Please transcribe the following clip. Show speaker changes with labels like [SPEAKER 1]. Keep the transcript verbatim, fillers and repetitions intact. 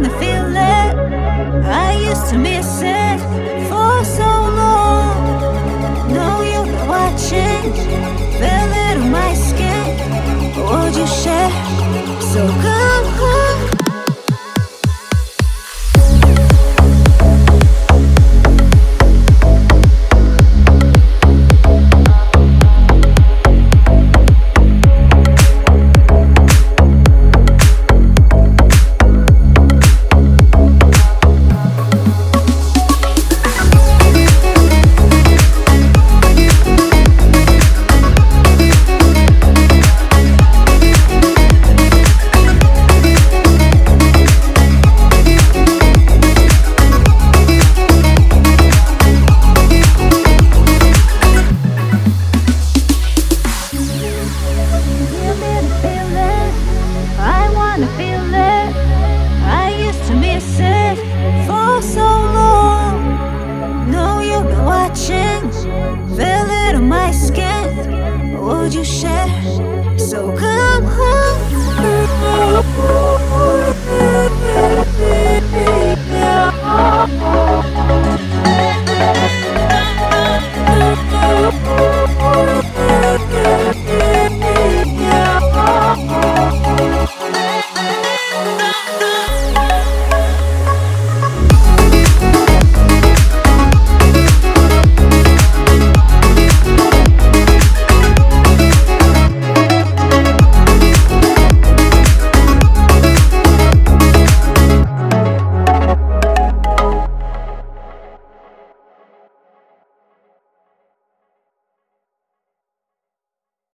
[SPEAKER 1] wanna feel it. I used to miss it for so long. Know you were watching, feel it on my skin. Would you share? So come home.